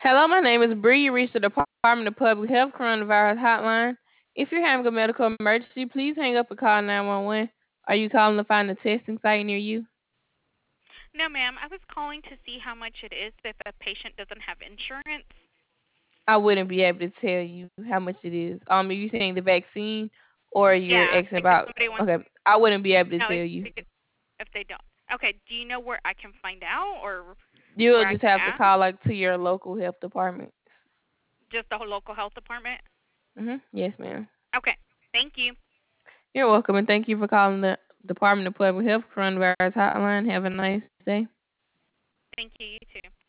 Hello, my name is Bree. You reached the Department of Public Health Coronavirus Hotline. If you're having a medical emergency, please hang up and call 911. Are you calling to find a testing site near you? No, ma'am. I was calling to see how much it is if a patient doesn't have insurance. I wouldn't be able to tell you how much it is. Are you saying the vaccine or you're Yeah, asking like if about? somebody wants. Okay, I wouldn't be able to No, tell you. if they don't. Okay. Do you know where I can find out or You'll where I just can have to ask? call like to your local health department. Just the local health department. Yes, ma'am. Okay. Thank you. You're welcome, and thank you for calling the Department of Public Health Coronavirus Hotline. Have a nice day. Thank you. You too.